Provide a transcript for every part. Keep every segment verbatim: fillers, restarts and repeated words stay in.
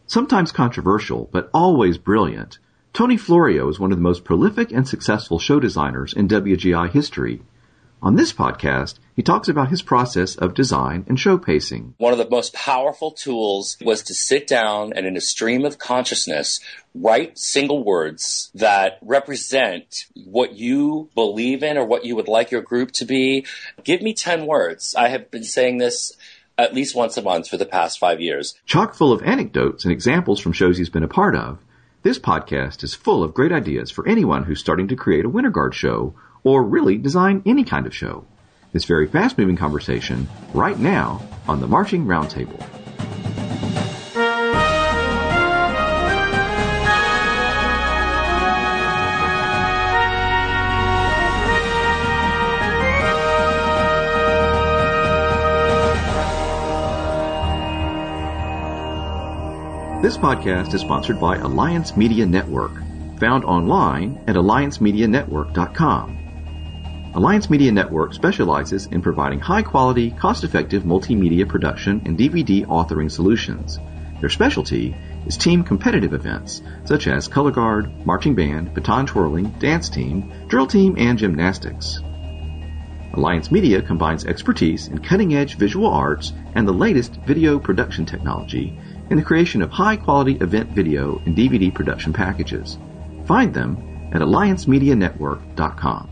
Sometimes controversial, but always brilliant, Tony Florio is one of the most prolific and successful show designers in W G I history. On this podcast, he talks about his process of design and show pacing. One of the most powerful tools was to sit down and in a stream of consciousness, write single words that represent what you believe in or what you would like your group to be. Give me ten words. I have been saying this at least once a month for the past five years. Chock full of anecdotes and examples from shows he's been a part of, this podcast is full of great ideas for anyone who's starting to create a Winter Guard show or really design any kind of show. This very fast-moving conversation right now on the Marching Roundtable. This podcast is sponsored by Alliance Media Network, found online at alliance media network dot com. Alliance Media Network specializes in providing high-quality, cost-effective multimedia production and D V D authoring solutions. Their specialty is team competitive events, such as color guard, marching band, baton twirling, dance team, drill team, and gymnastics. Alliance Media combines expertise in cutting-edge visual arts and the latest video production technology in the creation of high-quality event video and D V D production packages. Find them at alliance media network dot com.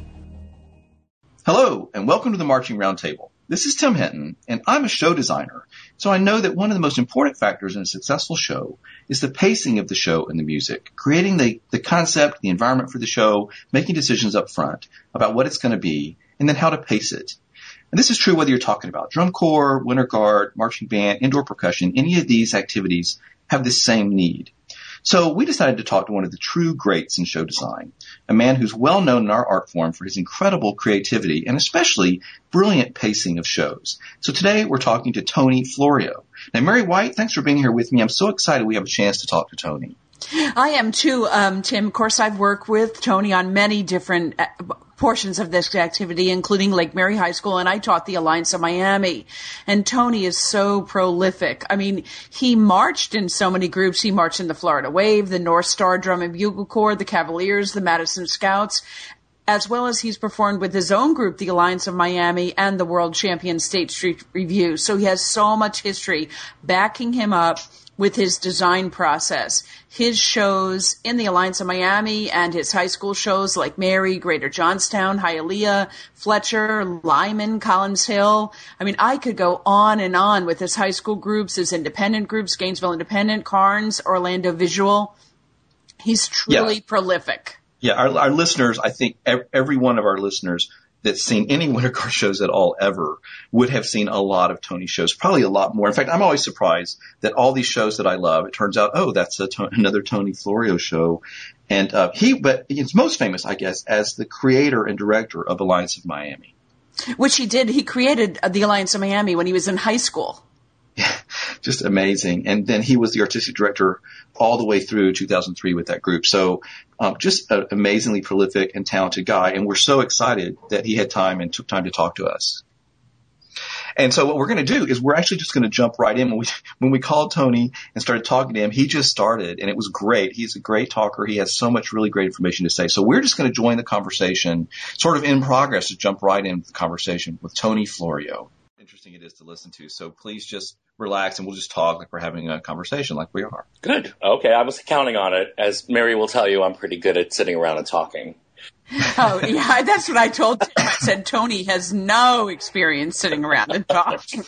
Hello, and welcome to the Marching Roundtable. This is Tim Hinton, and I'm a show designer, so I know that one of the most important factors in a successful show is the pacing of the show and the music, creating the, the concept, the environment for the show, making decisions up front about what it's going to be, and then how to pace it. And this is true whether you're talking about drum corps, winter guard, marching band, indoor percussion. Any of these activities have the same need. So we decided to talk to one of the true greats in show design, a man who's well known in our art form for his incredible creativity and especially brilliant pacing of shows. So today we're talking to Tony Florio. Now, Mary White, thanks for being here with me. I'm so excited we have a chance to talk to Tony. I am too, um, Tim. Of course, I've worked with Tony on many different uh, portions of this activity, including Lake Mary High School, and I taught the Alliance of Miami. And Tony is so prolific. I mean, he marched in so many groups. He marched in the Florida Wave, the North Star Drum and Bugle Corps, the Cavaliers, the Madison Scouts, as well as he's performed with his own group, the Alliance of Miami, and the World Champion State Street Review. So he has so much history backing him up with his design process. His shows in the Alliance of Miami and his high school shows like Mary, Greater Johnstown, Hialeah, Fletcher, Lyman, Collins Hill. I mean, I could go on and on with his high school groups, his independent groups, Gainesville Independent, Carnes, Orlando Visual. He's truly yeah. prolific. Yeah, our, our listeners, I think every one of our listeners that's seen any Winter Guard shows at all ever would have seen a lot of Tony shows, probably a lot more. In fact, I'm always surprised that all these shows that I love, it turns out, oh, that's a to- another Tony Florio show. And uh, he, but he's most famous, I guess, as the creator and director of Alliance of Miami. Which he did. He created the Alliance of Miami when he was in high school. Yeah, just amazing. And then he was the artistic director all the way through two thousand three with that group. So um, just an amazingly prolific and talented guy. And we're so excited that he had time and took time to talk to us. And so what we're going to do is we're actually just going to jump right in. When we when we called Tony and started talking to him, he just started, and it was great. He's a great talker. He has so much really great information to say. So we're just going to join the conversation, sort of in progress, to jump right into the conversation with Tony Florio. Interesting it is to listen to. So please just relax and we'll just talk like we're having a conversation like we are. Good. Okay. I was counting on it. As Mary will tell you, I'm pretty good at sitting around and talking. Oh, yeah. That's what I told him. I said, Tony has no experience sitting around and talking.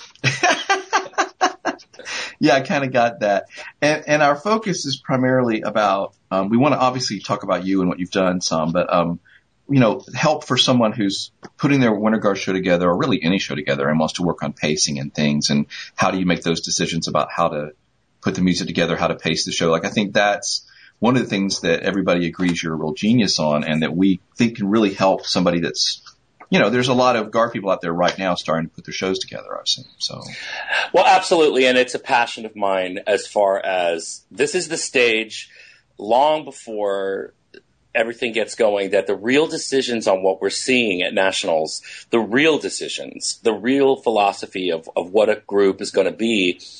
Yeah, I kind of got that. And, and our focus is primarily about, um, we want to obviously talk about you and what you've done some, but, um, you know, help for someone who's putting their Winter Guard show together, or really any show together, and wants to work on pacing and things, and how do you make those decisions about how to put the music together, how to pace the show. Like, I think that's one of the things that everybody agrees you're a real genius on, and that we think can really help somebody that's, you know, there's a lot of Guard people out there right now starting to put their shows together, I've seen. So, well, absolutely, and it's a passion of mine as far as this is the stage long before everything gets going, that the real decisions on what we're seeing at nationals, the real decisions, the real philosophy of, of what a group is going to be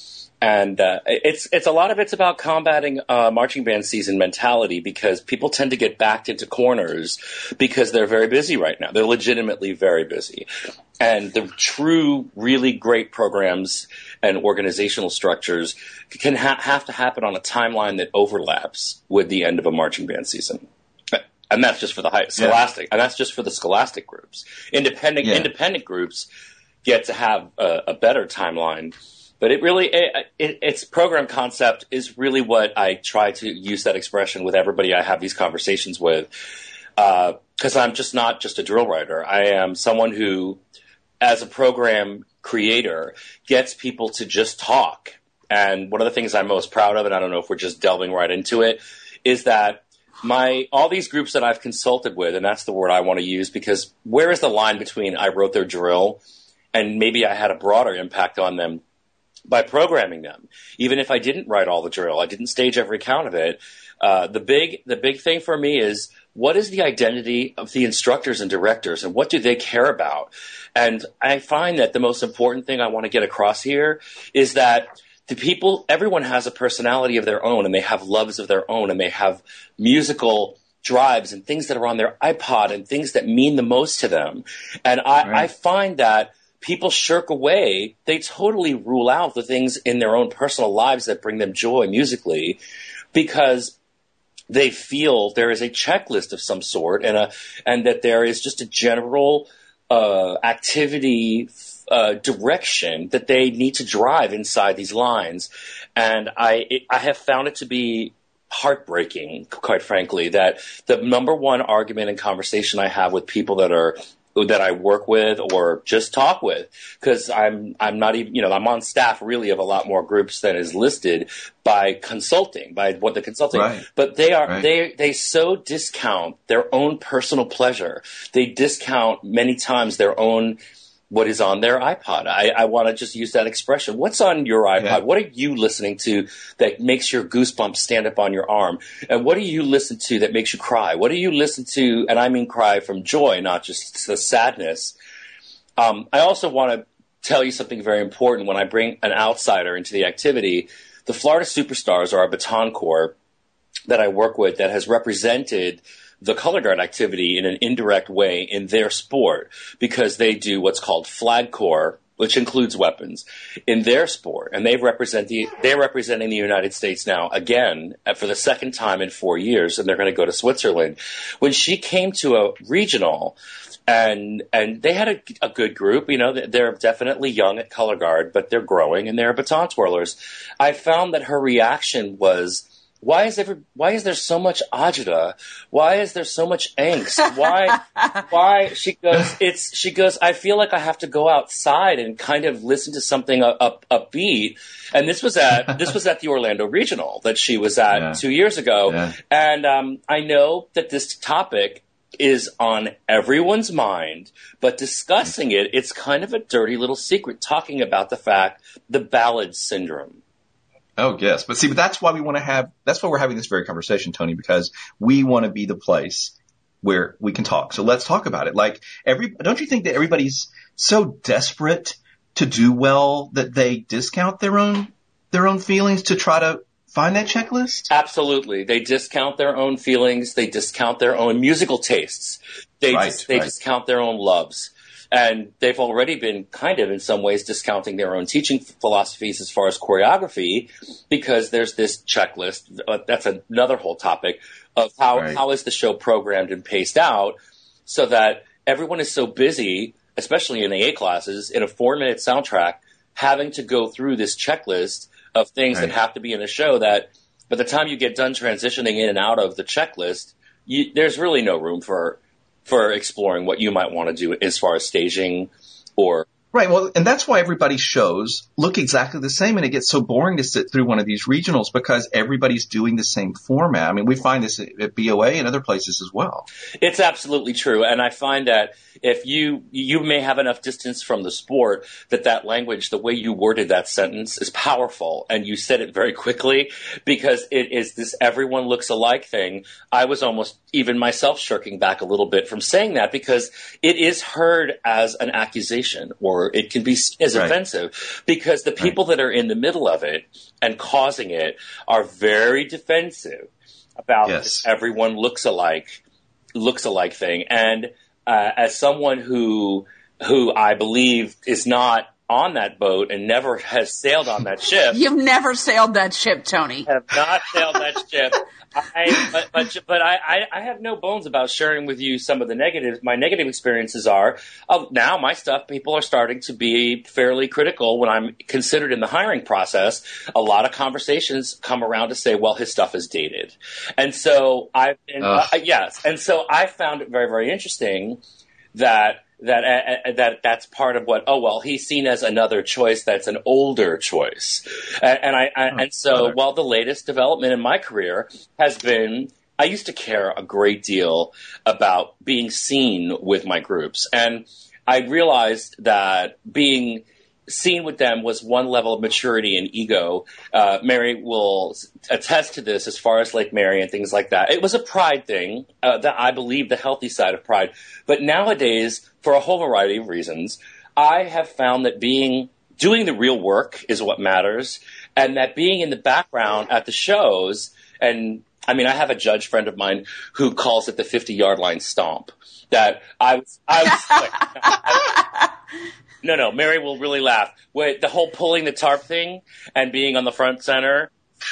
And uh, it's it's a lot of it's about combating uh, marching band season mentality, because people tend to get backed into corners because they're very busy right now. They're legitimately very busy. And the true, really great programs and organizational structures can ha- have to happen on a timeline that overlaps with the end of a marching band season. And that's just for the high scholastic, yeah. and that's just for the scholastic groups. Independent yeah. independent groups get to have a, a better timeline. But it really, it, it, its program concept is really what I try to use that expression with everybody I have these conversations with. Because uh, I'm just not just a drill writer. I am someone who, as a program creator, gets people to just talk. And one of the things I'm most proud of, and I don't know if we're just delving right into it, is that my all these groups that I've consulted with, and that's the word I want to use, because where is the line between I wrote their drill and maybe I had a broader impact on them by programming them? Even if I didn't write all the drill, I didn't stage every count of it. Uh, the big the big thing for me is, what is the identity of the instructors and directors, and what do they care about? And I find that the most important thing I want to get across here is that the people, everyone has a personality of their own, and they have loves of their own, and they have musical drives and things that are on their iPod and things that mean the most to them. And I, right. I find that people shirk away. They totally rule out the things in their own personal lives that bring them joy musically, because they feel there is a checklist of some sort, and a and that there is just a general uh, activity uh, direction that they need to drive inside these lines. And I it, I have found it to be heartbreaking, quite frankly, that the number one argument and conversation I have with people that are that I work with or just talk with, because I'm I'm not even, you know, I'm on staff really of a lot more groups than is listed by consulting, by what the consulting, right. but they are, right. they, they so discount their own personal pleasure. They discount many times their own, what is on their iPod. I, I want to just use that expression. What's on your iPod? Yeah. What are you listening to that makes your goosebumps stand up on your arm? And what do you listen to that makes you cry? What do you listen to? And I mean cry from joy, not just the sadness. Um, I also want to tell you something very important. When I bring an outsider into the activity, the Florida Superstars are a baton corps that I work with that has represented the color guard activity in an indirect way in their sport, because they do what's called flag corps, which includes weapons, in their sport. And they represent the, they're representing the United States now again for the second time in four years, and they're going to go to Switzerland. When she came to a regional, and and they had a, a good group, you know, they're definitely young at color guard, but they're growing, and they're baton twirlers. I found that her reaction was, Why is there, why is there so much agita? Why is there so much angst? Why, why, she goes, it's, she goes, I feel like I have to go outside and kind of listen to something up, upbeat. And this was at, this was at the Orlando Regional that she was at yeah. two years ago. Yeah. And, um, I know that this topic is on everyone's mind, but discussing it, it's kind of a dirty little secret, talking about the fact, the ballad syndrome. Oh, yes. But see, but that's why we want to have, that's why we're having this very conversation, Tony, because we want to be the place where we can talk. So let's talk about it. Like every, don't you think that everybody's so desperate to do well that they discount their own, their own feelings to try to find that checklist? Absolutely. They discount their own feelings. They discount their own musical tastes. They, right, dis- they right. discount their own loves. And they've already been kind of, in some ways, discounting their own teaching philosophies as far as choreography, because there's this checklist. Uh, that's another whole topic of how, right. how is the show programmed and paced out so that everyone is so busy, especially in the A classes, in a four-minute soundtrack, having to go through this checklist of things right. that have to be in a show that by the time you get done transitioning in and out of the checklist, you, there's really no room for for exploring what you might want to do as far as staging or... Right. Well, and that's why everybody's shows look exactly the same, and it gets so boring to sit through one of these regionals because everybody's doing the same format. I mean, we find this at B O A and other places as well. It's absolutely true. And I find that if you, you may have enough distance from the sport that that language, the way you worded that sentence is powerful, and you said it very quickly, because it is this everyone looks alike thing. I was almost even myself shirking back a little bit from saying that, because it is heard as an accusation or over, it can be seen as Right. offensive because the people Right. that are in the middle of it and causing it are very defensive about Yes. this everyone looks alike, looks alike thing. And uh, as someone who who I believe is not on that boat and never has sailed on that ship, You've never sailed that ship, Tony. have not sailed that ship. I, but but, but I, I, I have no bones about sharing with you some of the negatives. My negative experiences are oh, now my stuff. People are starting to be fairly critical when I'm considered in the hiring process. A lot of conversations come around to say, well, his stuff is dated, and so I've been, uh, yes, and so I found it very very interesting that. That uh, that that's part of what. Oh well, he's seen as another choice. That's an older choice, and, and I, I and so while the latest development in my career has been, I used to care a great deal about being seen with my groups, and I realized that being seen with them was one level of maturity and ego. Uh, Mary will attest to this as far as Lake Mary and things like that. It was a pride thing, uh, that I believe the healthy side of pride. But nowadays, for a whole variety of reasons, I have found that being doing the real work is what matters, and that being in the background at the shows, and I mean, I have a judge friend of mine who calls it the fifty-yard line stomp. That I was, I was like, no, no, Mary will really laugh. Wait, the whole pulling the tarp thing and being on the front center.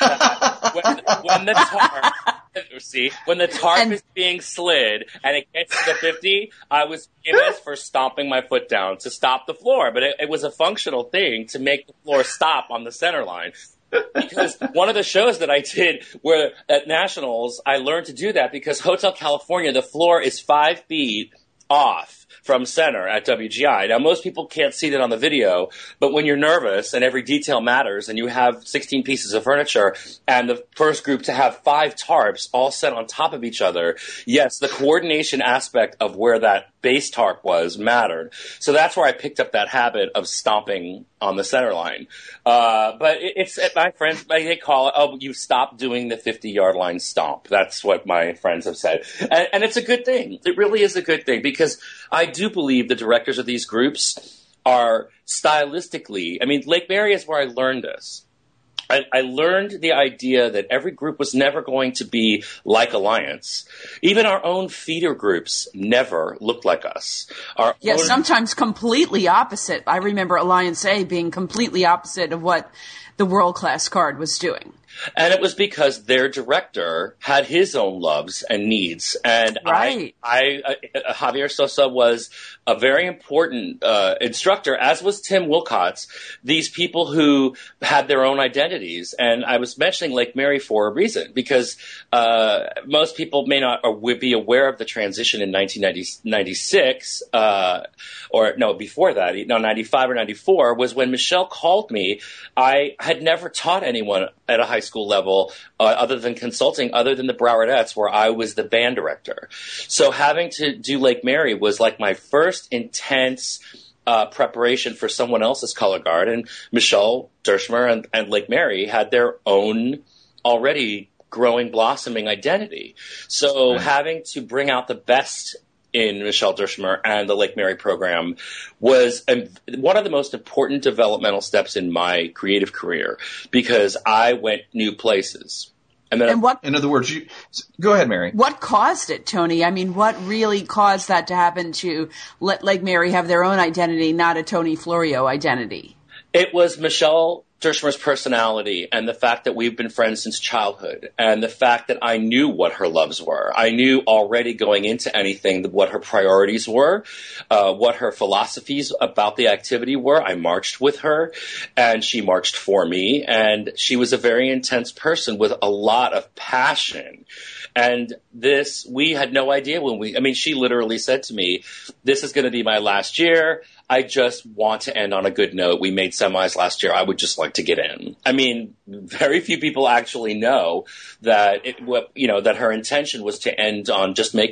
Uh, when, when the tarp, see, when the tarp And- is being slid and it gets to the fifty, I was famous for stomping my foot down to stop the floor. But it, it was a functional thing to make the floor stop on the center line. Because one of the shows that I did where at Nationals, I learned to do that because Hotel California, the floor is five feet off from center at W G I. Now, most people can't see that on the video, but when you're nervous and every detail matters and you have sixteen pieces of furniture and the first group to have five tarps all set on top of each other, yes, the coordination aspect of where that base tarp was mattered. So that's where I picked up that habit of stomping on the center line. Uh, but it, it's, my friends, they call it, oh, you stopped doing the fifty-yard line stomp. That's what my friends have said. And, and it's a good thing. It really is a good thing because I do believe the directors of these groups are stylistically, I mean, Lake Mary is where I learned this. I, I learned the idea that every group was never going to be like Alliance. Even our own feeder groups never looked like us. Our Yeah, own- sometimes completely opposite. I remember Alliance A being completely opposite of what the World Class Card was doing. And it was because their director had his own loves and needs. And Right. I, I uh, Javier Sosa was a very important uh, instructor, as was Tim Wilcots, these people who had their own identities. And I was mentioning Lake Mary for a reason, because uh, most people may not or would be aware of the transition in nineteen ninety-six, uh, or no, before that, no, ninety-five or ninety-four, was when Michelle called me. I had never taught anyone at a high school level uh, other than consulting, other than the Browerdettes, where I was the band director. So having to do Lake Mary was like my first intense uh, preparation for someone else's color guard. And Michelle Dershmer and, and Lake Mary had their own already growing, blossoming identity. So Right. having to bring out the best in Michelle Dershmer and the Lake Mary program was um, one of the most important developmental steps in my creative career, because I went new places. And then And what In other words, you go ahead, Mary. what caused it, Tony? I mean, what really caused that to happen, to let Lake Mary have their own identity, not a Tony Florio identity? it was Michelle Dershmer's personality and the fact that we've been friends since childhood, and the fact that I knew what her loves were. I knew already going into anything what her priorities were, uh, what her philosophies about the activity were. I marched with her, and she marched for me, and she was a very intense person with a lot of passion. And this, we had no idea when we, I mean, she literally said to me, this is going to be my last year. I just want to end on a good note. We made semis last year. I would just like to get in. I mean, very few people actually know that it, what, you know, that her intention was to end on just making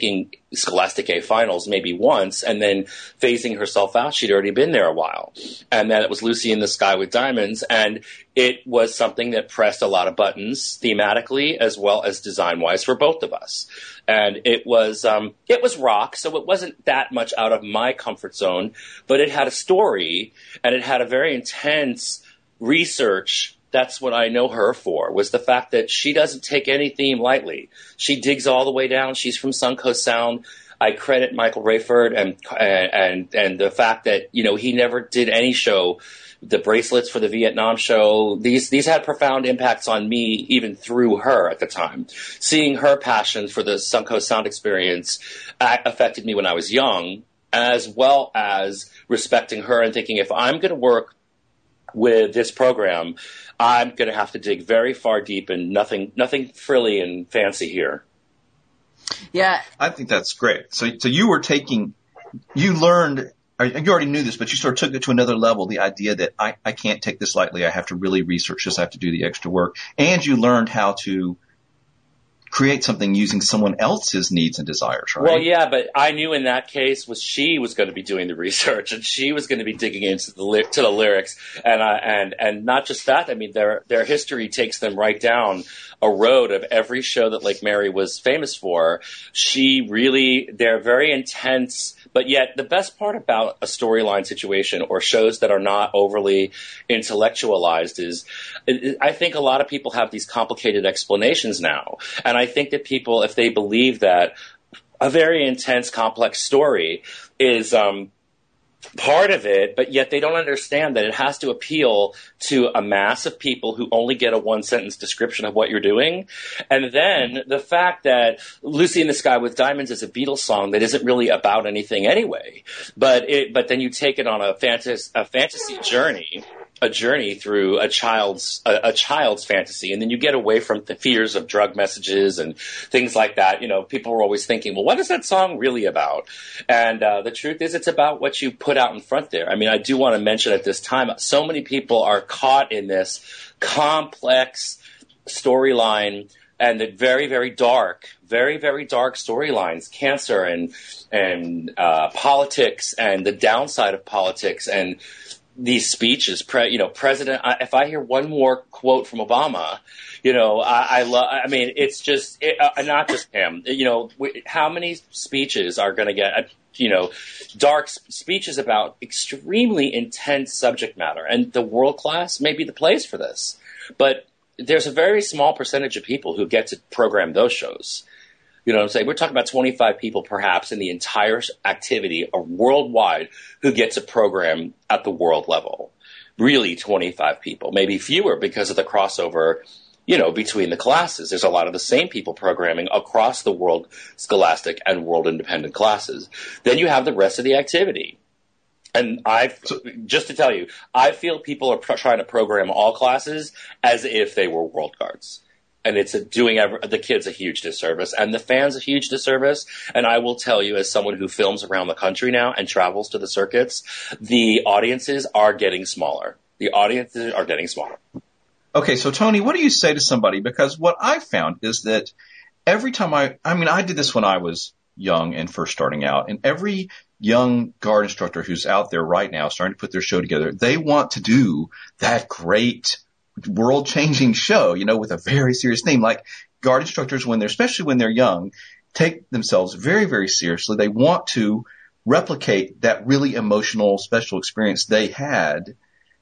Scholastic A finals maybe once, and then phasing herself out. She'd already been there a while. And then it was Lucy in the Sky with Diamonds, and it was something that pressed a lot of buttons thematically as well as design-wise for both of us. And it was um, it was rock, so it wasn't that much out of my comfort zone, but it had a story, and it had a very intense research. That's what I know her for, was the fact that she doesn't take any theme lightly. She digs all the way down. She's from Suncoast Sound. I credit Michael Rayford and and and the fact that, you know, he never did any show. The bracelets for the Vietnam show, these these had profound impacts on me even through her at the time. Seeing her passion for the Suncoast Sound experience uh, affected me when I was young, as well as respecting her and thinking, if I'm going to work with this program, I'm going to have to dig very far deep and nothing nothing frilly and fancy here. Yeah. I think that's great. So, so you were taking, you learned, or you already knew this, but you sort of took it to another level, the idea that I, I can't take this lightly. I have to really research this. I have to do the extra work. And you learned how to create something using someone else's needs and desires, right? Well, yeah, but I knew in that case was she was going to be doing the research, and she was going to be digging into the li- to the lyrics, and uh, and and not just that. I mean, their their history takes them right down a road of every show that Lake Mary was famous for. She really, they're very intense. But yet, the best part about a storyline situation or shows that are not overly intellectualized is, I think a lot of people have these complicated explanations now. And I think that people, if they believe that a very intense, complex story is um, part of it, but yet they don't understand that it has to appeal to a mass of people who only get a one-sentence description of what you're doing. And then the fact that Lucy in the Sky with Diamonds is a Beatles song that isn't really about anything anyway, but it, but then you take it on a fantasy, a fantasy journey, a journey through a child's a, a child's fantasy, and then you get away from the fears of drug messages and things like that. You know, people are always thinking, well, what is that song really about? And uh, the truth is, it's about what you put out in front there. I mean, I do want to mention at this time, so many people are caught in this complex storyline and the very, very dark, very, very dark storylines, cancer and and uh, politics and the downside of politics and these speeches, pre, you know, President, I, if I hear one more quote from Obama, you know, I, I love, I mean, it's just, it, uh, not just him, you know, w- how many speeches are going to get, uh, you know, dark sp- speeches about extremely intense subject matter, and the world class may be the place for this, but there's a very small percentage of people who get to program those shows. You know what I'm saying? We're talking about twenty-five people perhaps in the entire activity or worldwide who get to program at the world level. Really twenty-five people, maybe fewer because of the crossover, you know, between the classes. There's a lot of the same people programming across the world scholastic and world independent classes. Then you have the rest of the activity. And I, just to tell you, I feel people are pr- trying to program all classes as if they were World Guards. And it's a, doing ever, the kids a huge disservice and the fans a huge disservice. And I will tell you, as someone who films around the country now and travels to the circuits, the audiences are getting smaller. The audiences are getting smaller. Okay, so Tony, what do you say to somebody? Because what I found is that every time I, I mean, I did this when I was young and first starting out, and every young guard instructor who's out there right now starting to put their show together, they want to do that great world-changing show, you know, with a very serious theme. Like guard instructors, when they're, especially when they're young, take themselves very, very seriously. They want to replicate that really emotional, special experience they had.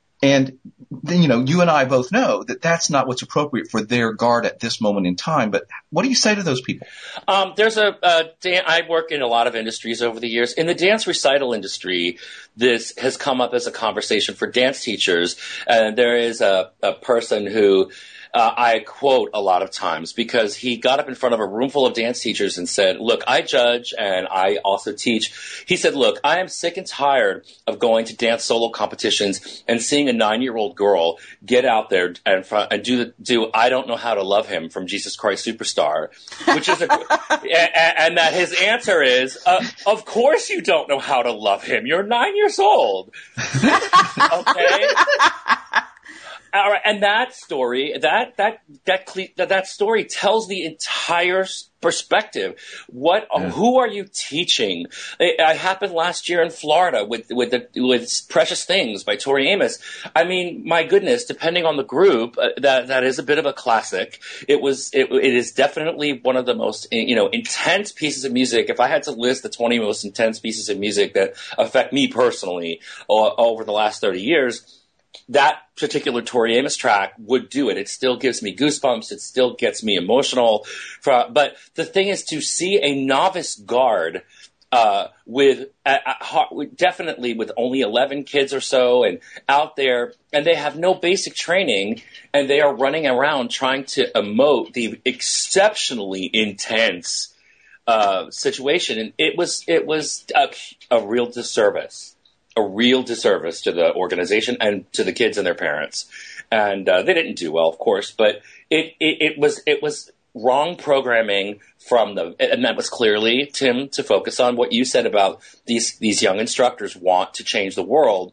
And then, you know, you and I both know that that's not what's appropriate for their guard at this moment in time. But what do you say to those people? Um, there's a, a dan- I work in a lot of industries over the years. In the dance recital industry, this has come up as a conversation for dance teachers. And there is a, a person who uh, I quote a lot of times because he got up in front of a room full of dance teachers and said, look, I judge and I also teach. He said, look, I am sick and tired of going to dance solo competitions and seeing a nine-year-old girl get out there and, front, and do, do I Don't Know How to Love Him from Jesus Christ Superstar, which is a, and, and that his answer is, uh, of course you don't know how to love him. You're nine years old. Okay? All right, and that story, that that that that that story tells the entire perspective. What, yeah. Who are you teaching? It, it happened last year in Florida with with the with Precious Things by Tori Amos. I mean, my goodness, depending on the group, uh, that that is a bit of a classic. It was it, it is definitely one of the most you know intense pieces of music. If I had to list the twenty most intense pieces of music that affect me personally uh, over the last thirty years. That particular Tori Amos track would do it. It still gives me goosebumps. It still gets me emotional. But the thing is to see a novice guard uh, with uh, definitely with only eleven kids or so and out there, and they have no basic training, and they are running around trying to emote the exceptionally intense uh, situation. And it was it was a, a real disservice. A real disservice to the organization and to the kids and their parents, and uh, they didn't do well, of course. But it, it it was it was wrong programming from the, and that was clearly, Tim, to focus on what you said about these these young instructors want to change the world.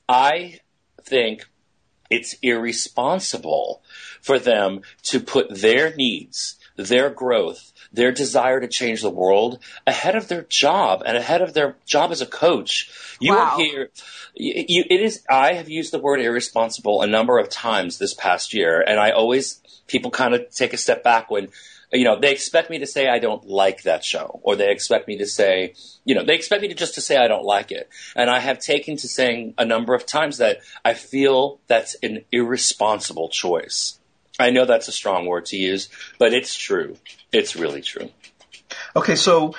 I think it's irresponsible for them to put their needs, their growth, their desire to change the world ahead of their job and ahead of their job as a coach. You wow. are here. You, you, it is. I have used the word irresponsible a number of times this past year, and I always people kind of take a step back when, you know, they expect me to say I don't like that show, or they expect me to say, you know, they expect me to just to say I don't like it, and I have taken to saying a number of times that I feel that's an irresponsible choice. I know that's a strong word to use, but it's true. It's really true. Okay, so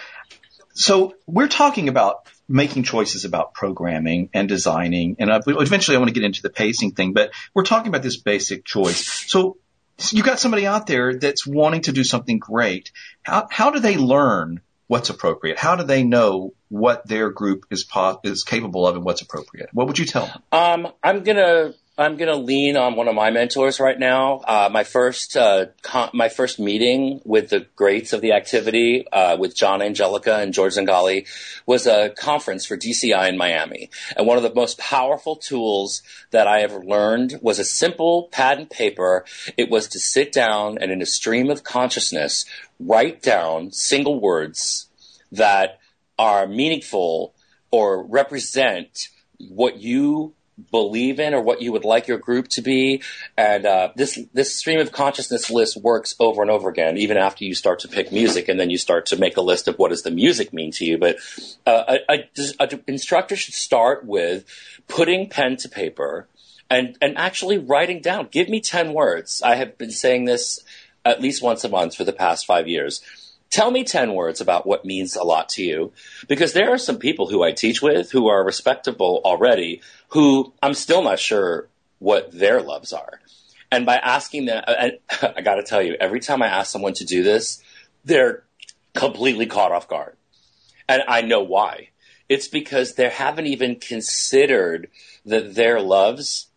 so we're talking about making choices about programming and designing, and eventually I want to get into the pacing thing, but we're talking about this basic choice. So you got somebody out there that's wanting to do something great. How how do they learn what's appropriate? How do they know what their group is po- is capable of and what's appropriate? What would you tell them? Um, I'm gonna. I'm going to lean on one of my mentors right now. Uh, my first, uh, con- my first meeting with the greats of the activity, uh, with John Angelica and George Zangali was a conference for D C I in Miami. And one of the most powerful tools that I ever learned was a simple pad and paper. It was to sit down and in a stream of consciousness, write down single words that are meaningful or represent what you believe in or what you would like your group to be. And uh, this this stream of consciousness list works over and over again, even after you start to pick music, and then you start to make a list of what does the music mean to you. But uh, an instructor should start with putting pen to paper and, and actually writing down. Give me ten words. I have been saying this at least once a month for the past five years. Tell me ten words about what means a lot to you, because there are some people who I teach with who are respectable already, who I'm still not sure what their loves are. And by asking them, I, I got to tell you, every time I ask someone to do this, they're completely caught off guard. And I know why. It's because they haven't even considered that their loves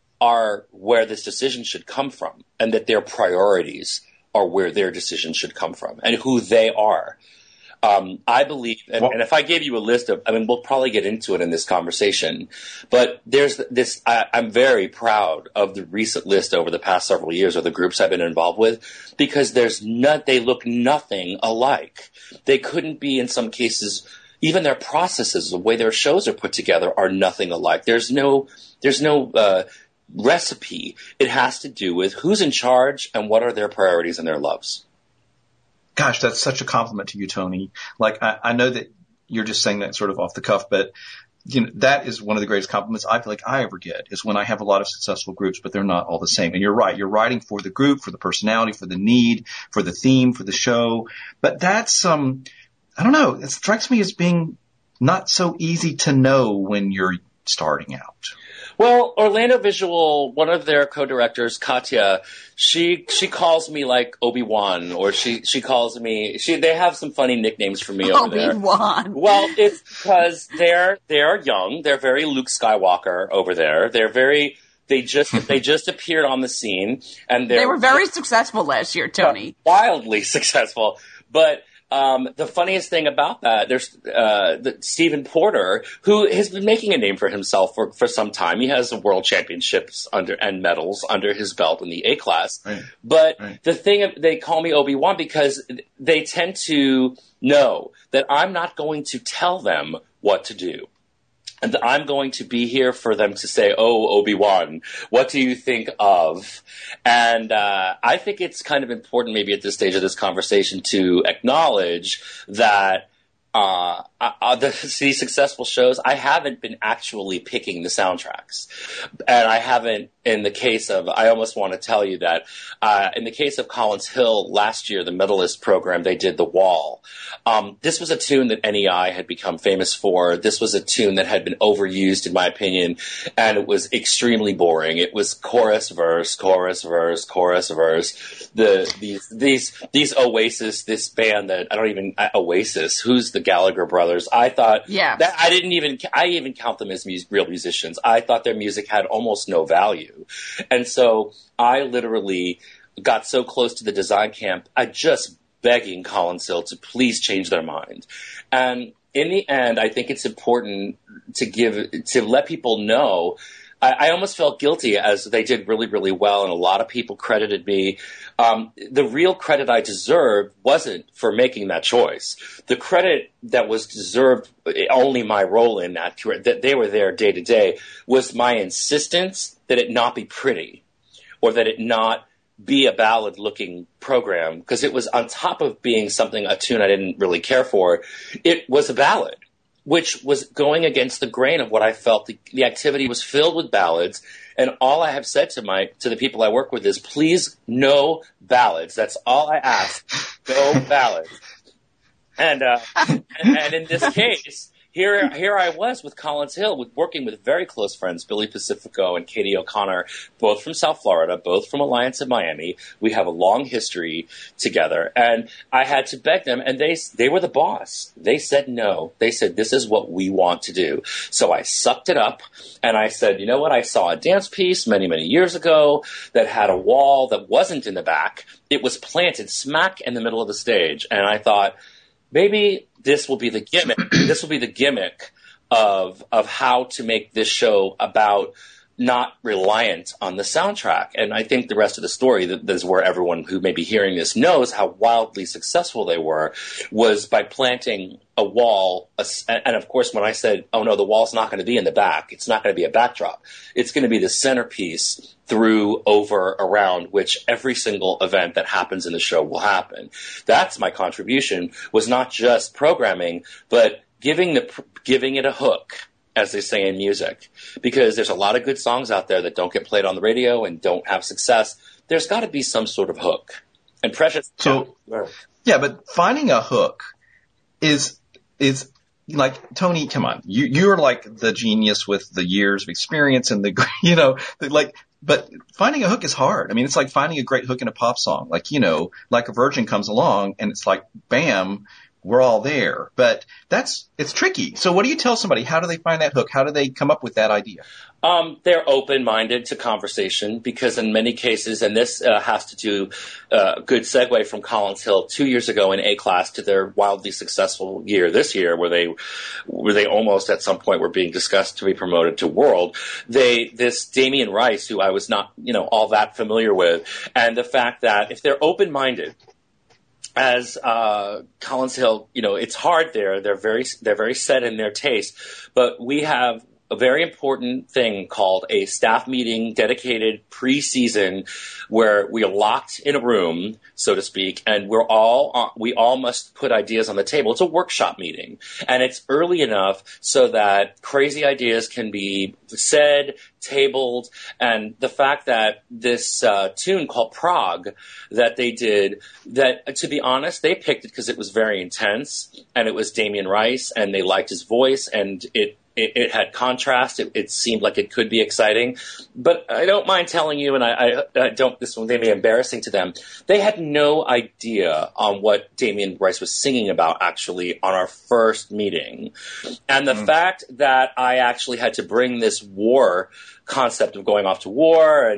are where this decision should come from, and that their priorities are where their decision should come from and who they are. Um, I believe, and, and if I gave you a list of, I mean, we'll probably get into it in this conversation, but there's this, I, I'm very proud of the recent list over the past several years of the groups I've been involved with, because there's not, they look nothing alike. They couldn't be, in some cases, even their processes, the way their shows are put together are nothing alike. There's no, there's no, uh, recipe. It has to do with who's in charge and what are their priorities and their loves. Gosh, that's such a compliment to you, Tony. Like, I, I know that you're just saying that sort of off the cuff, but you know, that is one of the greatest compliments I feel like I ever get, is when I have a lot of successful groups, but they're not all the same. And you're right. You're writing for the group, for the personality, for the need, for the theme, for the show. But that's, um, I don't know. It strikes me as being not so easy to know when you're starting out. Well, Orlando Visual, one of their co-directors, Katya, she she calls me like Obi-Wan, or she, she calls me, she they have some funny nicknames for me over there. Obi-Wan. Well, it's because they're they're young, they're very Luke Skywalker over there. They're very they just they just appeared on the scene, and they're they were very successful last year, Tony. Wildly successful, but um, the funniest thing about that, there's uh, the, Stephen Porter, who has been making a name for himself for, for some time. He has world championships under and medals under his belt in the A class. Right. But right. the thing, they call me Obi-Wan because they tend to know that I'm not going to tell them what to do. And I'm going to be here for them to say, oh, Obi-Wan, what do you think of? And uh, I think it's kind of important maybe at this stage of this conversation to acknowledge that uh, uh, the, these successful shows, I haven't been actually picking the soundtracks. And I haven't, in the case of, I almost want to tell you that, uh, in the case of Collins Hill, last year, the medalist program, they did The Wall. Um, this was a tune that N E I had become famous for. This was a tune that had been overused, in my opinion, and it was extremely boring. It was chorus, verse, chorus, verse, chorus, verse. The, these, these, these Oasis, this band that, I don't even, uh, Oasis, who's the Gallagher brothers? I thought, yeah. that, I didn't even, I even count them as mu- real musicians. I thought their music had almost no value. And so I literally got so close to the design camp, I just begging Collins Hill to please change their mind. And in the end, I think it's important to give, to let people know. I, I almost felt guilty as they did really, really well, and a lot of people credited me. Um, the real credit I deserved wasn't for making that choice. The credit that was deserved, only my role in that, that they were there day to day, was my insistence that it not be pretty, or that it not be a ballad-looking program, because it was on top of being something, a tune I didn't really care for, it was a ballad, which was going against the grain of what I felt. The, the activity was filled with ballads, and all I have said to my to the people I work with is, please, no ballads. That's all I ask. No ballads. And, uh, and, and in this case, here here I was with Collins Hill, with, working with very close friends, Billy Pacifico and Katie O'Connor, both from South Florida, both from Alliance of Miami. We have a long history together. And I had to beg them, and they they were the boss. They said no. They said, this is what we want to do. So I sucked it up, and I said, you know what? I saw a dance piece many, many years ago that had a wall that wasn't in the back. It was planted smack in the middle of the stage. And I thought, maybe this will be the gimmick. This will be the gimmick of of how to make this show about not reliant on the soundtrack. And I think the rest of the story, that is where everyone who may be hearing this knows how wildly successful they were, was by planting a wall. A, and of course, when I said, oh no, the wall's not going to be in the back, it's not going to be a backdrop, it's going to be the centerpiece through, over, around which every single event that happens in the show will happen. That's my contribution, was not just programming, but giving the giving it a hook, as they say in music. Because there's a lot of good songs out there that don't get played on the radio and don't have success. There's got to be some sort of hook. And Precious... So, yeah, but finding a hook is is... Like, Tony, come on, you, you're like the genius with the years of experience and the, you know, the, like, but finding a hook is hard. I mean, it's like finding a great hook in a pop song. Like, you know, Like a Virgin comes along and it's like, bam, we're all there. But that's, it's tricky. So what do you tell somebody? How do they find that hook? How do they come up with that idea? Um, they're open-minded to conversation, because in many cases, and this uh, has to do a uh, good segue from Collins Hill two years ago in A class to their wildly successful year this year, where they where they almost at some point were being discussed to be promoted to world. They this Damien Rice, who I was not you know all that familiar with, and the fact that if they're open-minded, as uh, Collins Hill, you know, it's hard there. They're very they're very set in their taste, but we have a very important thing called a staff meeting dedicated pre-season, where we are locked in a room, so to speak, and we're all uh, we all must put ideas on the table. It's a workshop meeting, and it's early enough so that crazy ideas can be said, tabled, and the fact that this uh, tune called Prague that they did, that to be honest, they picked it because it was very intense, and it was Damien Rice, and they liked his voice, and it It, it had contrast. It, it seemed like it could be exciting. But I don't mind telling you, and I, I, I don't, this will be embarrassing to them, they had no idea on what Damien Rice was singing about, actually, on our first meeting. And the mm. fact that I actually had to bring this war concept of going off to war and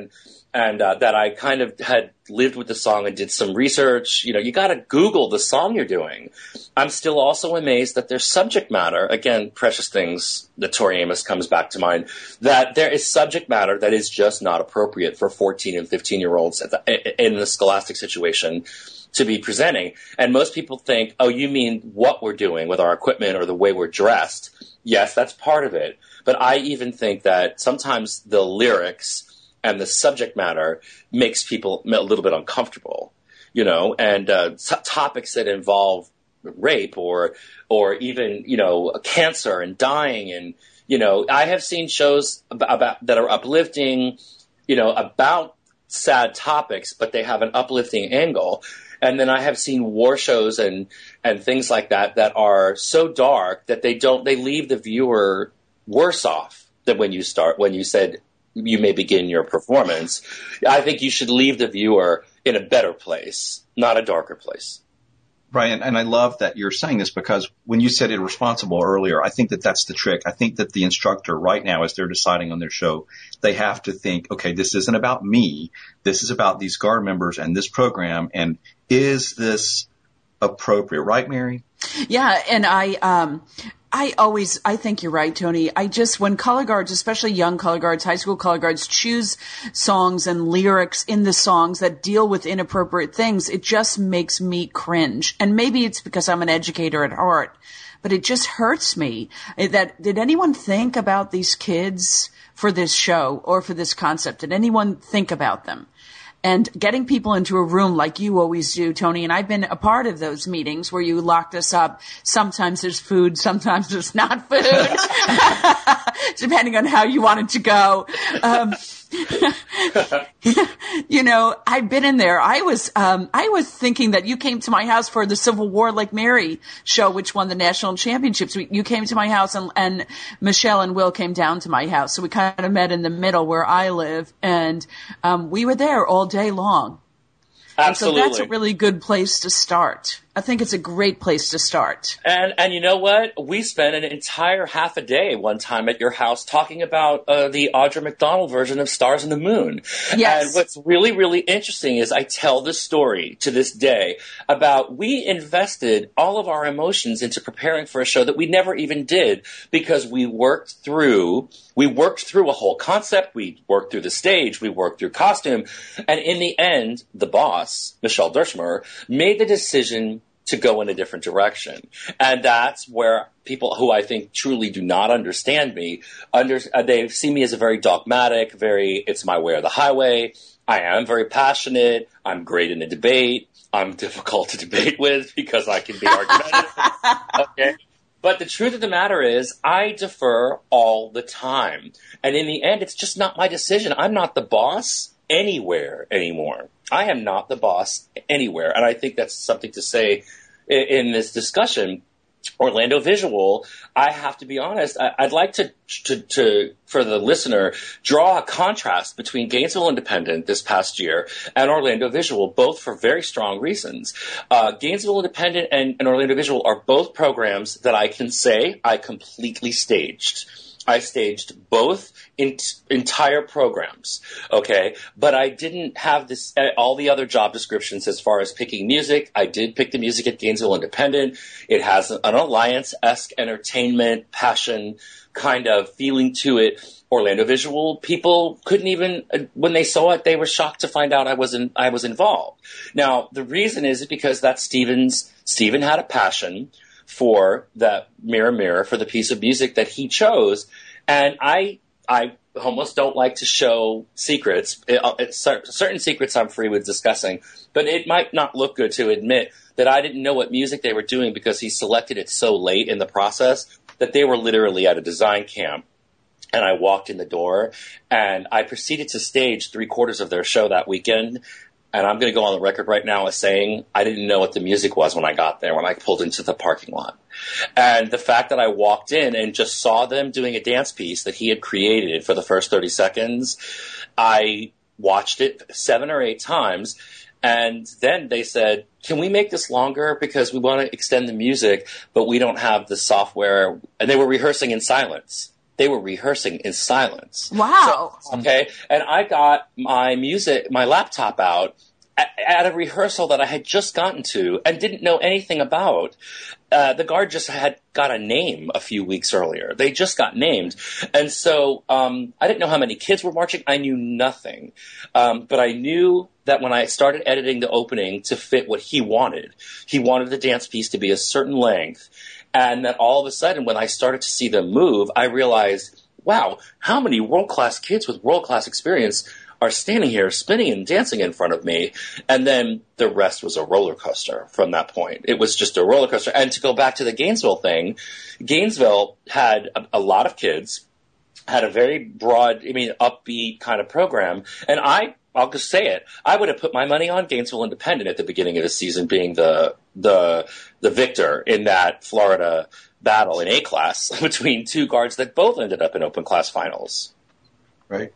and uh, that I kind of had lived with the song and did some research. You know, you got to Google the song you're doing. I'm still also amazed that there's subject matter. Again, Precious Things, that Tori Amos comes back to mind, that there is subject matter that is just not appropriate for fourteen and fifteen-year-olds at the, in the Scholastic situation to be presenting. And most people think, oh, you mean what we're doing with our equipment or the way we're dressed. Yes, that's part of it. But I even think that sometimes the lyrics and the subject matter makes people a little bit uncomfortable, you know, and uh, t- topics that involve rape or or even, you know, cancer and dying. And, you know, I have seen shows about, about that are uplifting, you know, about sad topics, but they have an uplifting angle. And then I have seen war shows and, and things like that that are so dark that they don't, they leave the viewer worse off than when you start, when you said you may begin your performance. I think you should leave the viewer in a better place, not a darker place. Brian, and I love that you're saying this, because when you said irresponsible earlier, I think that that's the trick. I think that the instructor right now, as they're deciding on their show, they have to think, okay, this isn't about me. This is about these Guard members and this program. And is this appropriate? Right, Mary? Yeah. And I, um, I always, I think you're right, Tony. I just, when color guards, especially young color guards, high school color guards, choose songs and lyrics in the songs that deal with inappropriate things, it just makes me cringe. And maybe it's because I'm an educator at heart, but it just hurts me. That, did anyone think about these kids for this show or for this concept? Did anyone think about them? And getting people into a room like you always do, Tony, and I've been a part of those meetings where you locked us up. Sometimes there's food, sometimes there's not food, depending on how you want it to go. Um, you know, I've been in there. I was, um, I was thinking that you came to my house for the Civil War Like Mary show, which won the national championships. We, you came to my house, and, and Michelle and Will came down to my house. So we kind of met in the middle where I live, and um, we were there all day long. Absolutely. And so that's a really good place to start. I think it's a great place to start. And and you know what? We spent an entire half a day one time at your house talking about uh, the Audra McDonald version of Stars and the Moon. Yes. And what's really, really interesting is I tell the story to this day about we invested all of our emotions into preparing for a show that we never even did, because we worked through we worked through a whole concept, we worked through the stage, we worked through costume, and in the end, the boss, Michelle Dershmer, made the decision to go in a different direction. And that's where people who I think truly do not understand me, under, uh, they see me as a very dogmatic, very, it's my way or the highway. I am very passionate. I'm great in a debate. I'm difficult to debate with because I can be argumentative. Okay. But the truth of the matter is, I defer all the time. And in the end, it's just not my decision. I'm not the boss anywhere anymore. I am not the boss anywhere. And I think that's something to say in, in this discussion. Orlando Visual, I have to be honest, I, I'd like to, to, to, for the listener, draw a contrast between Gainesville Independent this past year and Orlando Visual, both for very strong reasons. Uh, Gainesville Independent and, and Orlando Visual are both programs that I can say I completely staged. I staged both in, entire programs, okay? But I didn't have this uh, all the other job descriptions as far as picking music. I did pick the music at Gainesville Independent. It has an Alliance-esque entertainment, passion kind of feeling to it. Orlando Visual, people couldn't even, uh, when they saw it, they were shocked to find out I was in, I was involved. Now, the reason is because that's Steven's, Steven had a passion for that Mirror Mirror, for the piece of music that he chose. And I I almost don't like to show secrets. It, it, certain secrets I'm free with discussing, but it might not look good to admit that I didn't know what music they were doing because he selected it so late in the process that they were literally at a design camp. And I walked in the door, and I proceeded to stage three quarters of their show that weekend. And I'm going to go on the record right now as saying I didn't know what the music was when I got there, when I pulled into the parking lot. And the fact that I walked in and just saw them doing a dance piece that he had created for the first thirty seconds, I watched it seven or eight times. And then they said, can we make this longer? Because we want to extend the music, but we don't have the software. And they were rehearsing in silence. they were rehearsing in silence. Wow. So, okay. And I got my music, my laptop out at, at a rehearsal that I had just gotten to and didn't know anything about. Uh, the Guard just had got a name a few weeks earlier. They just got named. And so um, I didn't know how many kids were marching. I knew nothing. Um, but I knew that when I started editing the opening to fit what he wanted, he wanted the dance piece to be a certain length. And that all of a sudden, when I started to see them move, I realized, wow, how many world-class kids with world-class experience are standing here spinning and dancing in front of me. And then the rest was a roller coaster from that point. It was just a roller coaster. And to go back to the Gainesville thing, Gainesville had a, a lot of kids, had a very broad, I mean, upbeat kind of program. And I, I'll just say it, I would have put my money on Gainesville Independent at the beginning of the season being the, the, the victor in that Florida battle in A-class between two Guards that both ended up in open class finals. Right.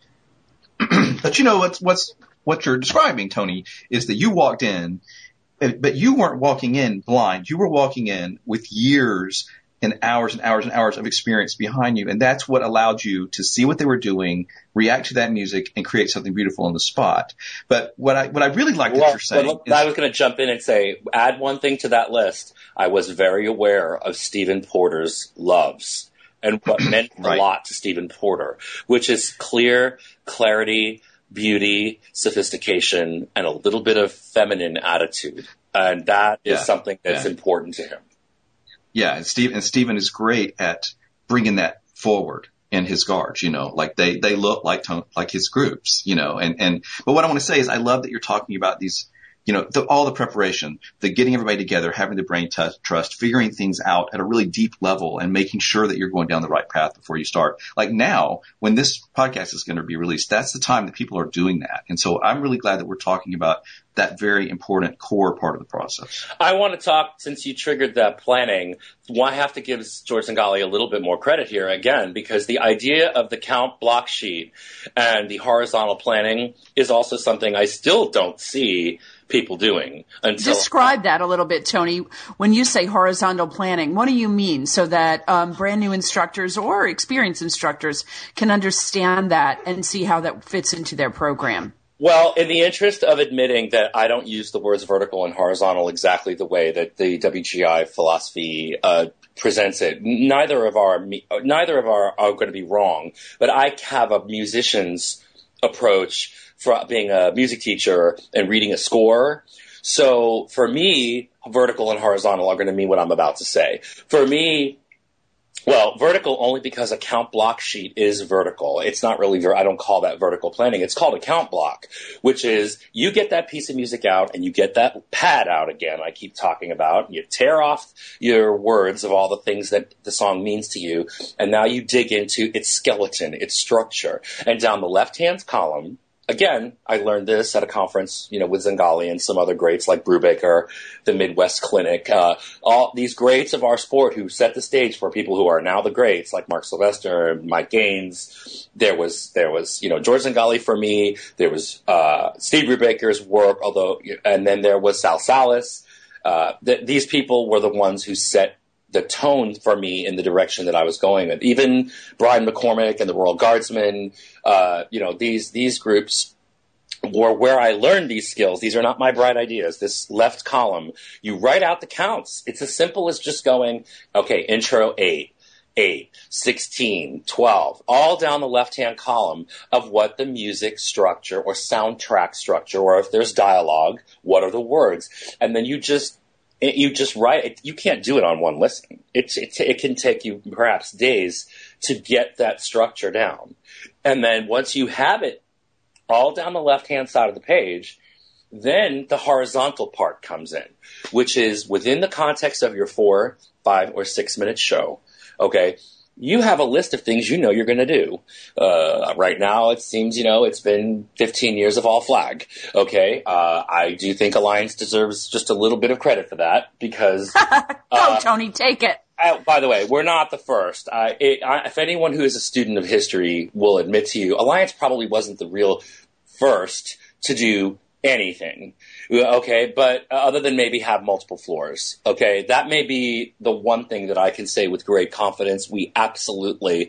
But you know what's what's what you're describing, Tony, is that you walked in, but you weren't walking in blind. You were walking in with years and hours and hours and hours of experience behind you, and that's what allowed you to see what they were doing, react to that music, and create something beautiful on the spot. But what I what I really like well, that you're saying, well, is, I was going to jump in and say, add one thing to that list. I was very aware of Stephen Porter's loves and what meant right. a lot to Stephen Porter, which is clear, clarity, beauty, sophistication, and a little bit of feminine attitude. And that is yeah. something that's yeah. important to him. Yeah, and Steve and Stephen is great at bringing that forward in his Guards. You know, like they they look like like his groups. You know, and and but what I want to say is I love that you're talking about these. You know, the, all the preparation, the getting everybody together, having the brain t- trust, figuring things out at a really deep level and making sure that you're going down the right path before you start. Like now, when this podcast is going to be released, that's the time that people are doing that. And so I'm really glad that we're talking about that very important core part of the process. I want to talk, since you triggered that planning, I have to give George Zingale a little bit more credit here again, because the idea of the count block sheet and the horizontal planning is also something I still don't see people doing. Until Describe that a little bit, Tony. When you say horizontal planning, what do you mean so that um, brand new instructors or experienced instructors can understand that and see how that fits into their program? Well, in the interest of admitting that I don't use the words vertical and horizontal exactly the way that the W G I philosophy uh, presents it, neither of our neither of our are going to be wrong. But I have a musician's approach for being a music teacher and reading a score. So for me, vertical and horizontal are going to mean what I'm about to say. For me, well, vertical only because a count block sheet is vertical. It's not really, ver- I don't call that vertical planning. It's called a count block, which is you get that piece of music out and you get that pad out again I keep talking about. You tear off your words of all the things that the song means to you, and now you dig into its skeleton, its structure. And down the left-hand column, again, I learned this at a conference, you know, with Zingale and some other greats like Brubaker, the Midwest Clinic, uh, all these greats of our sport who set the stage for people who are now the greats, like Mark Sylvester, Mike Gaines. There was, there was, you know, George Zingale for me. There was uh, Steve Brubaker's work, although, and then there was Sal Salas. Uh, th- these people were the ones who set the tone for me in the direction that I was going with. Even Brian McCormick and the Royal Guardsmen, uh, you know, these, these groups were where I learned these skills. These are not my bright ideas. This left column, you write out the counts. It's as simple as just going, okay, intro eight, eight, sixteen, twelve, all down the left-hand column of what the music structure or soundtrack structure, or if there's dialogue, what are the words? And then you just, You just write it. You can't do it on one listen. It, it, it can take you perhaps days to get that structure down. And then once you have it all down the left-hand side of the page, then the horizontal part comes in, which is within the context of your four, five, or six-minute show. Okay? You have a list of things you know you're going to do. Uh, right now, it seems, you know, it's been fifteen years of All Flag. Okay. Uh, I do think Alliance deserves just a little bit of credit for that because. Go, uh, Tony, take it. I, by the way, we're not the first. Uh, it, I, if anyone who is a student of history will admit to you, Alliance probably wasn't the real first to do anything. Okay, but uh, other than maybe have multiple floors. Okay, that may be the one thing that I can say with great confidence we absolutely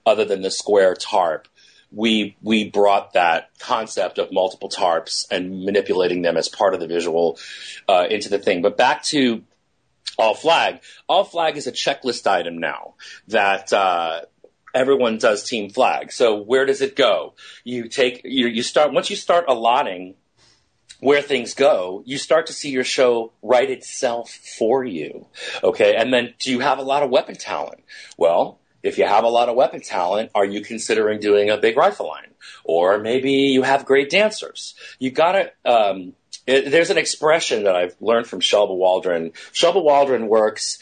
other than the square tarp, we we brought that concept of multiple tarps and manipulating them as part of the visual uh, into the thing. But back to All Flag. All Flag is a checklist item now that uh, everyone does Team Flag. So where does it go? You take you, you start once you start allotting where things go, you start to see your show write itself for you. Okay, and then do you have a lot of weapon talent? Well, if you have a lot of weapon talent, are you considering doing a big rifle line? Or maybe you have great dancers. You gotta, um, it, there's an expression that I've learned from Shelba Waldron. Shelba Waldron works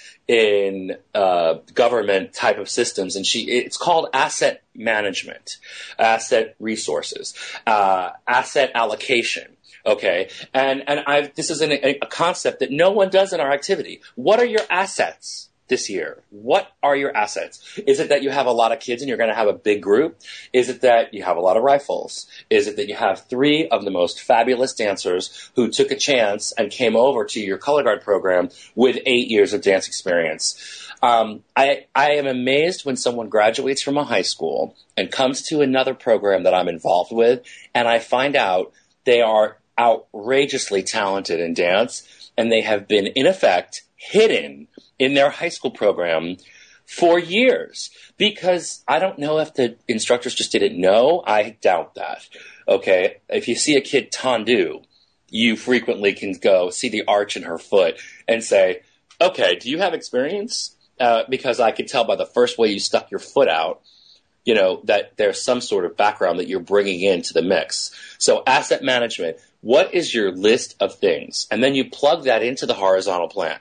in uh, government type of systems, and she it's called asset management, asset resources, uh, asset allocation. Okay, and and I've this is an, a, a concept that no one does in our activity. What are your assets this year? What are your assets? Is it that you have a lot of kids and you're going to have a big group? Is it that you have a lot of rifles? Is it that you have three of the most fabulous dancers who took a chance and came over to your color guard program with eight years of dance experience? Um, I, I am amazed when someone graduates from a high school and comes to another program that I'm involved with, and I find out they are outrageously talented in dance, and they have been, in effect, hidden in their high school program for years, because I don't know if the instructors just didn't know. I doubt that. Okay. If you see a kid tendu, you frequently can go see the arch in her foot and say, okay, do you have experience? Uh, because I could tell by the first way you stuck your foot out, you know, that there's some sort of background that you're bringing into the mix. So asset management, what is your list of things? And then you plug that into the horizontal plan.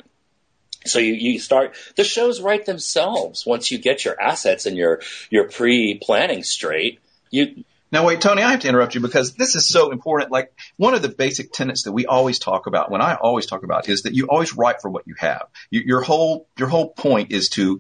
So you, you start, the shows write themselves once you get your assets and your, your pre-planning straight. You Now wait, Tony, I have to interrupt you because this is so important. Like, one of the basic tenets that we always talk about, when I always talk about, is that you always write for what you have. You, your whole, your whole point is to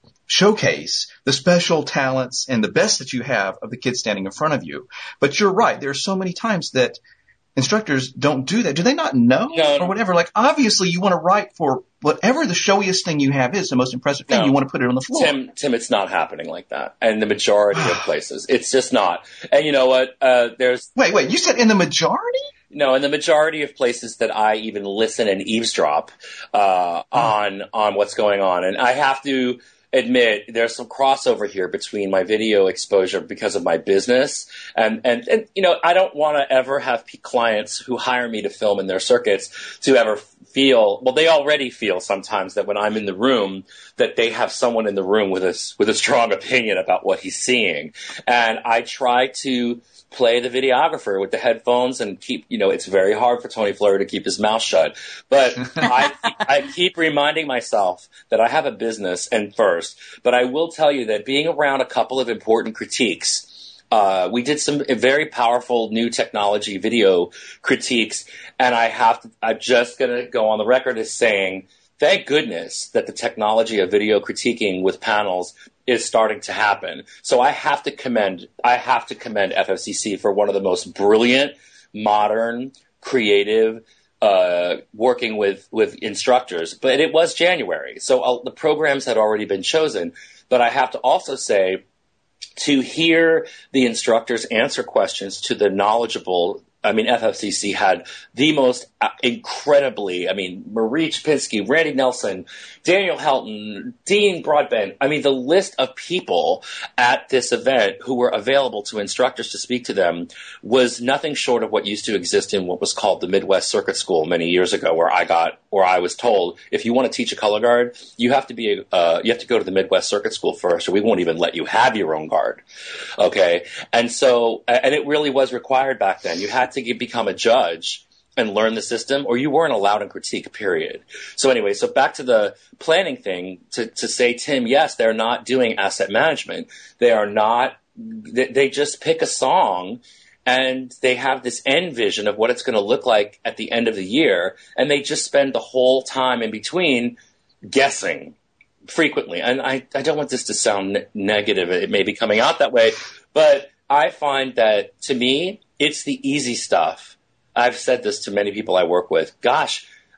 showcase the special talents and the best that you have of the kids standing in front of you. But you're right. There are so many times that instructors don't do that. Do they not know no, or whatever? Like, obviously you want to write for whatever the showiest thing you have is, the most impressive thing. No. You want to put it on the floor. Tim, Tim, it's not happening like that. And the majority of places, it's just not. And you know what? Uh, there's. Wait, wait, you said in the majority? No, in the majority of places that I even listen and eavesdrop, uh, oh. on, on what's going on. And I have to admit there's some crossover here between my video exposure because of my business and, and, and you know, I don't want to ever have clients who hire me to film in their circuits to ever feel, well, they already feel sometimes that when I'm in the room that they have someone in the room with a, with a strong opinion about what he's seeing. And I try to play the videographer with the headphones and keep, you know, it's very hard for Tony Fleury to keep his mouth shut. But I, I keep reminding myself that I have a business and first, but I will tell you that being around a couple of important critiques, uh, we did some very powerful new technology video critiques, and I have to, I'm just going to go on the record as saying, thank goodness that the technology of video critiquing with panels is starting to happen. So I have to commend, I have to commend F F C C for one of the most brilliant, modern, creative, uh, working with, with instructors. But it was January, so I'll, the programs had already been chosen. But I have to also say, to hear the instructors answer questions to the knowledgeable, I mean, F F C C had the most incredibly, I mean, Marie Chapinski, Randy Nelson, Daniel Helton, Dean Broadbent. I mean, the list of people at this event who were available to instructors to speak to them was nothing short of what used to exist in what was called the Midwest Circuit School many years ago, where I got, where I was told, if you want to teach a color guard, you have to be, uh, you have to go to the Midwest Circuit School first, or we won't even let you have your own guard. Okay. And so, and it really was required back then. You had to get, become a judge and learn the system, or you weren't allowed in critique, period. So anyway, so back to the planning thing, to, to say, Tim, yes, they're not doing asset management. They are not, they, they just pick a song and they have this end vision of what it's going to look like at the end of the year. And they just spend the whole time in between guessing frequently. And I, I don't want this to sound ne- negative. It may be coming out that way, but I find that to me, it's the easy stuff. I've said this to many people I work with. Gosh,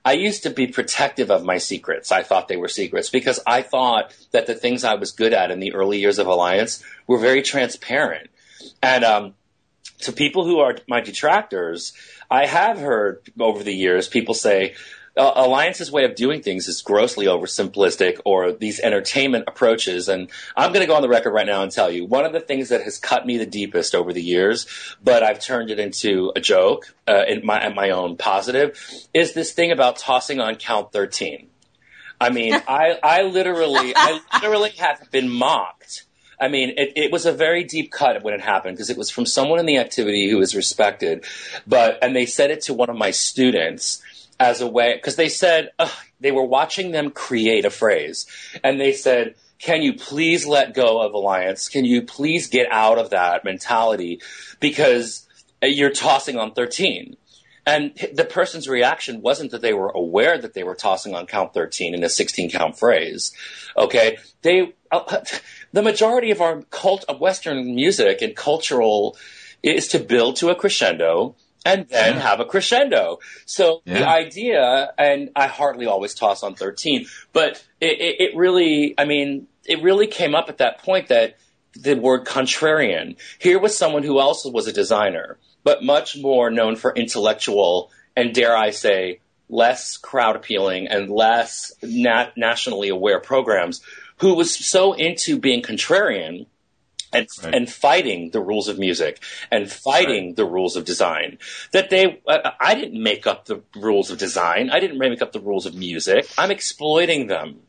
I used to be protective of my secrets. I thought they were secrets because I thought that the things I was good at in the early years of Alliance were very transparent. And um, to people who are my detractors, I have heard over the years people say, Uh, Alliance's way of doing things is grossly oversimplistic, or these entertainment approaches. And I'm going to go on the record right now and tell you, one of the things that has cut me the deepest over the years, but I've turned it into a joke uh, in my, in my own positive, is this thing about tossing on count thirteen. I mean, I, I literally, I literally have been mocked. I mean, it, it was a very deep cut when it happened because it was from someone in the activity who is respected, but, and they said it to one of my students as a way, because they said, ugh, they were watching them create a phrase, and they said, can you please let go of Alliance? Can you please get out of that mentality because you're tossing on thirteen? And the person's reaction wasn't that they were aware that they were tossing on count thirteen in a sixteen count phrase. Okay. They, uh, the majority of our cult of Western music and cultural is to build to a crescendo and then yeah. have a crescendo. So yeah. the idea, and I hardly always toss on thirteen, but it, it, it really, I mean, it really came up at that point that the word contrarian. Here was someone who also was a designer, but much more known for intellectual and, dare I say, less crowd appealing and less nat- nationally aware programs, who was so into being contrarian and, right. and fighting the rules of music and fighting right. the rules of design, that they, uh, I didn't make up the rules of design. I didn't make up the rules of music. I'm exploiting them.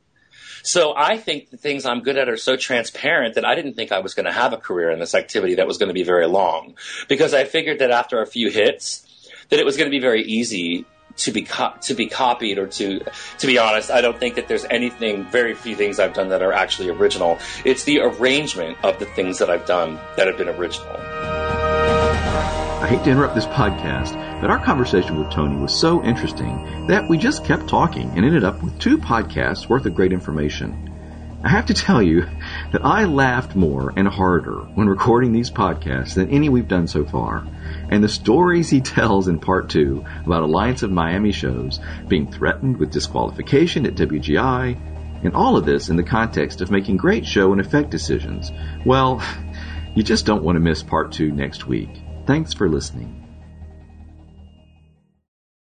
So I think the things I'm good at are so transparent that I didn't think I was going to have a career in this activity that was going to be very long, because I figured that after a few hits that it was going to be very easy to be co- to be copied, or to to be honest, I don't think that there's anything, very few things I've done that are actually original. It's the arrangement of the things that I've done that have been original. I hate to interrupt this podcast, but our conversation with Tony was so interesting that we just kept talking and ended up with two podcasts worth of great information. I have to tell you that I laughed more and harder when recording these podcasts than any we've done so far. And the stories he tells in part two about Alliance of Miami shows being threatened with disqualification at W G I, and all of this in the context of making great show and effect decisions. Well, you just don't want to miss part two next week. Thanks for listening.